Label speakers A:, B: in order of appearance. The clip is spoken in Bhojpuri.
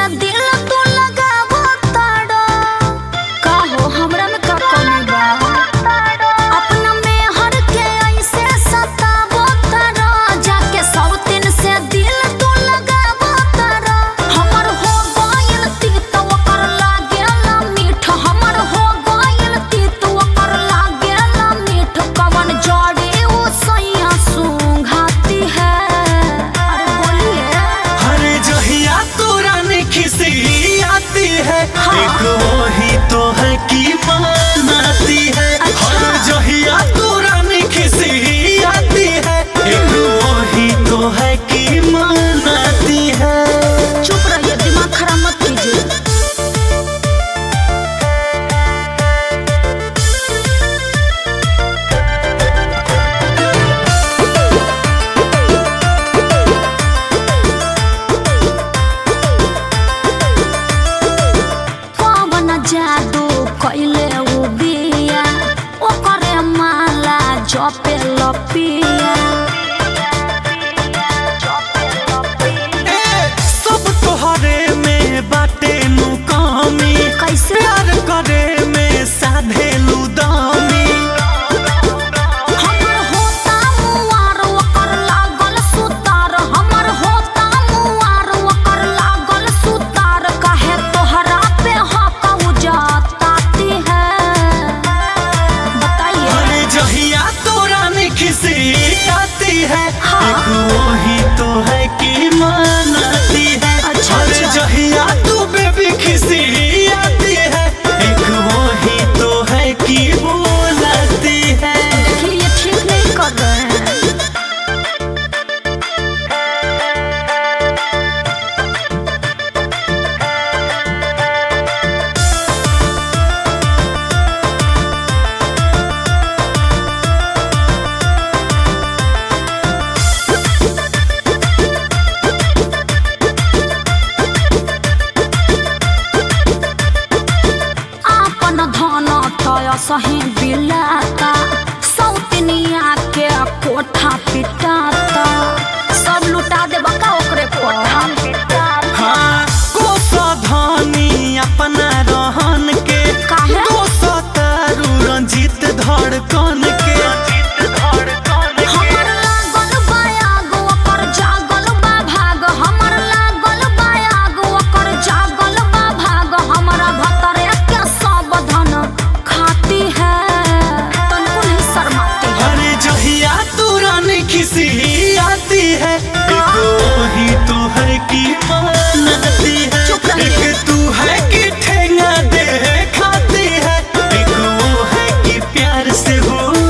A: से दिल तू लगावो ताड़ो। का हो हमरा में का कमी बा? अपना में हर के ऐसे सतावो ताड़ो। जाके सब दिन से दिल तू लगावो ताड़ो। हमर हो गइल तीत ओकर लागेला मीठ। हमर हो गइल तीत ओकर लागेला मीठ। कवन जड़ी उ सैया सुंघाती है? अरे बोलिए।
B: हर जहिया तोरा ने खिसी आती है, एक वही तो है कि मनाती है। हर जहिया तोरा ने खिसी आती है, एक वही तो है कि मनाती है।
A: चुप रहिए, दिमाग खराब मत कीजिए। कवन जादू कइले उ बिया, ओकरे माला जपे लपिया।
B: सब तोहरे में बाटे नु कमी,
A: कैसे?
B: प्यार करे में साधेलू दामी।
A: हमर होता मुआर ओकर लागल सुतार। हमर होता मुआर ओकर लागल सुतार। काहे तोहरा पे हक उजताती है? बताइए।
B: हर जहिया तोरा ने खिसी आती है,
A: हाँ।
B: एक वही तो है कि मनाती है।
A: अच्छा,
B: हर
A: अच्छा।
B: जहिया तू बेबी खिसी आती है, एक वही तो है कि बोलती है।
A: देखिए ये ठीक नहीं कर रहे हैं। आपन धन तय सही बिलाता। सौतनिया के कोठा पिटाता। सब लुटा देबा का ओकरे कोठा पिटाता।
B: हाँ, कोसा धानी अपना रहन के,
A: काहे?
B: कोसा तारू रंजीत धड़कन के।
A: हमर लागल बा आग ओकर जागल बा भाग। हमर लागल बा आग ओकर जागल बा भाग। हमरा भतरे के सब धन खाती है। तनको नहीं शर्माती है।
B: हर जहिया तोरा ने खिसी आती है, एक वही तो है कि मनाती है।
A: चुप रहिए।
B: एक तू है कि ठेंगा दे खाती है, एक वो है कि प्यार से हो